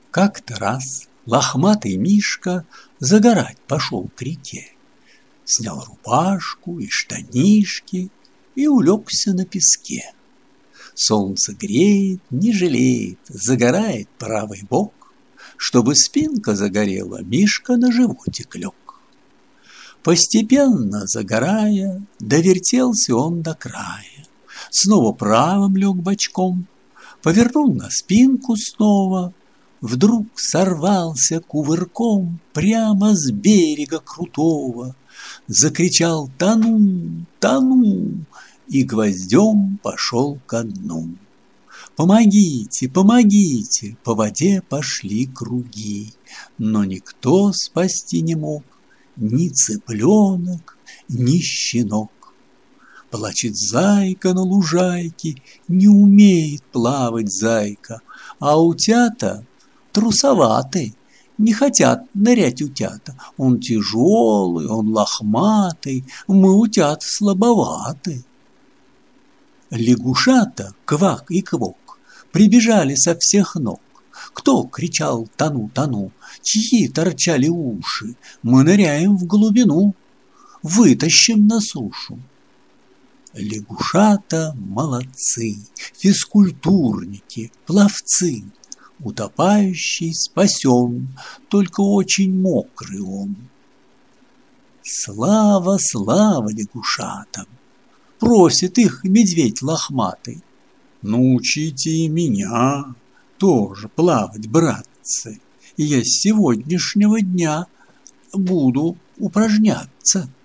Как-то раз лохматый Мишка загорать пошел к реке. Снял рубашку и штанишки и улегся на песке. Солнце греет, не жалеет, загорает правый бок. Чтобы спинка загорела, Мишка на животик лег. Постепенно загорая, довертелся он до края. Снова правым лег бочком, повернул на спинку снова. Вдруг сорвался кувырком прямо с берега крутого. Закричал: «Тону, тону!» и гвоздем пошел ко дну. «Помогите, помогите!» По воде пошли круги, но никто спасти не мог, ни цыпленок, ни щенок. Плачет зайка на лужайке, не умеет плавать зайка, а утята трусоваты, не хотят нырять утята. Он тяжелый, он лохматый, мы утята слабоваты. Лягушата, квак и квок, прибежали со всех ног. Кто кричал: «Тону, тону!», чьи торчали уши, мы ныряем в глубину, вытащим на сушу. Лягушата молодцы, физкультурники, пловцы. Утопающий спасен, только очень мокрый он. Слава, слава лягушатам! Просит их медведь лохматый: «Научите и меня тоже плавать, братцы, и я с сегодняшнего дня буду упражняться».